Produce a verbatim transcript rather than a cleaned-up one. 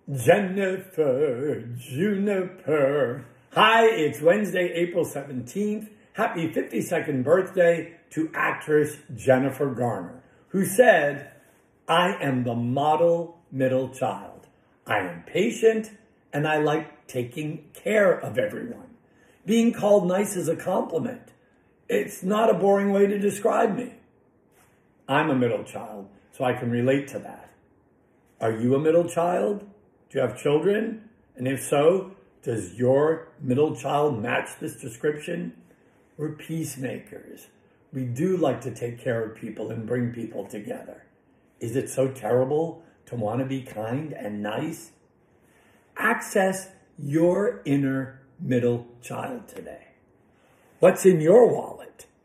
Jennifer, Juniper. Hi, it's Wednesday, April seventeenth. Happy fifty-second birthday to actress Jennifer Garner, who said, "I am the model middle child. I am patient and I like taking care of everyone. Being called nice is a compliment. It's not a boring way to describe me." I'm a middle child, so I can relate to that. Are you a middle child? Do you have children? And if so, does your middle child match this description? We're peacemakers. We do like to take care of people and bring people together. Is it so terrible to want to be kind and nice? Access your inner middle child today. What's in your wallet?